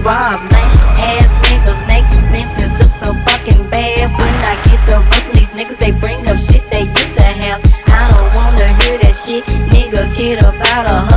rob. Lame ass niggas make Memphis look so fucking bad. When I get the rest of these niggas, they bring up shit they used to have. I don't wanna hear that shit, nigga, get up out of